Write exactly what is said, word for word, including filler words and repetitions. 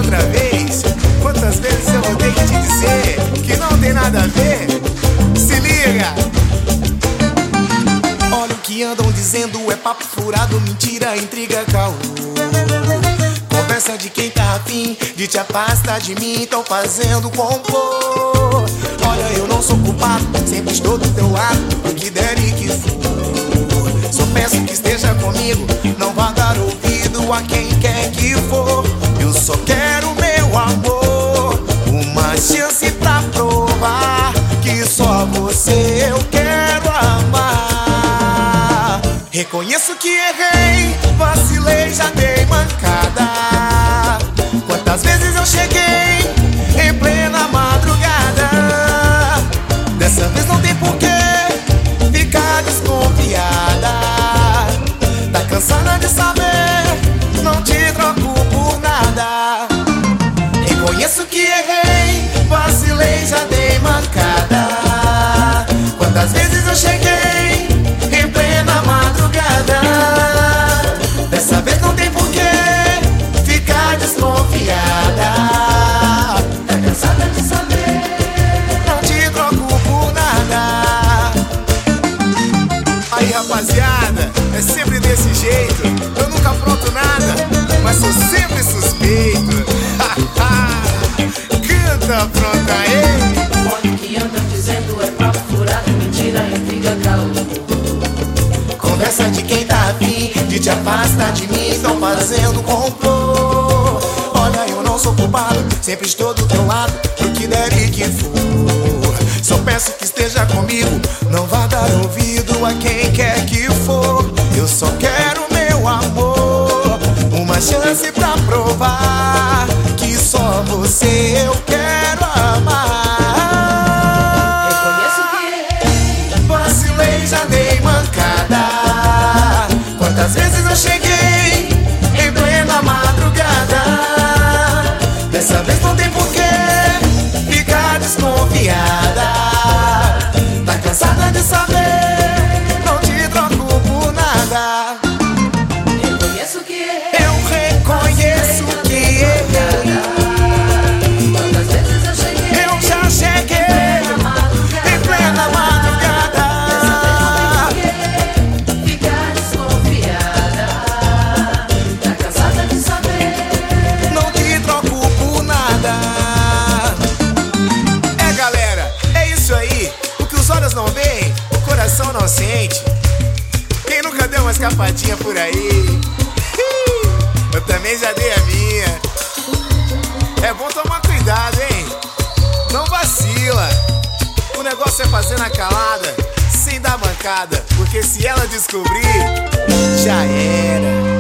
outra vez. Quantas vezes eu vou ter que te dizer que não tem nada a ver? Se liga! Olha o que andam dizendo, é papo furado, mentira, intriga, caô. Conversa de quem tá afim de te afastar de mim, tão fazendo complô. Olha, eu não sou culpado, sempre estou do teu lado, o que der e que for. Só peço que esteja comigo, não vá dar ouvido a quem quer que for. Eu só quero meu amor, uma chance pra provar que só você eu quero amar. Reconheço que errei, vacilei, já dei mancada. Quantas vezes eu cheguei em plena madrugada. Dessa vez não tem porquê ficar desconfiada. Tá cansada de saber, não te troco por nada. Reconheço que errei, vacilei, já dei mancada. Quantas vezes eu cheguei em plena madrugada. Dessa vez não tem porquê ficar desconfiada. Tá cansada de saber, não te troco por nada. Aí rapaziada, é sempre desse jeito. Eu nunca apronto nada, mas sou sempre suspeito. Canta, pronta aí. Olha o que andam dizendo, é papo furado, mentira, intriga, caô. Conversa de quem tá afim de te afastar de mim, estão fazendo complô. Olha, eu não sou culpado, sempre estou do teu lado, o que der e que for. Só peço que esteja comigo, não vá dar ouvido a quem quer que for. Eu só quero meu amor, uma chance pra provar que só você eu quero amar. Reconheço que errei, Vacilei, já dei mancada. Quantas vezes eu cheguei em plena madrugada. Dessa vez não tem porquê ficar desconfiada. Tá cansada de saber, não te troco por nada. reconheço que errei. Eu reconheço que errei. Quantas vezes eu cheguei Eu já cheguei na madrugada. em plena madrugada. Ficar desconfiada. Tá cansada de saber. Não te troco por nada. É galera, é isso aí. O que os olhos não veem, o coração não sente. Quem nunca deu uma escapadinha por aí? Eu também já dei a minha. É bom tomar cuidado, hein? Não vacila. O negócio é fazer na calada, sem dar mancada, porque se ela descobrir, já era.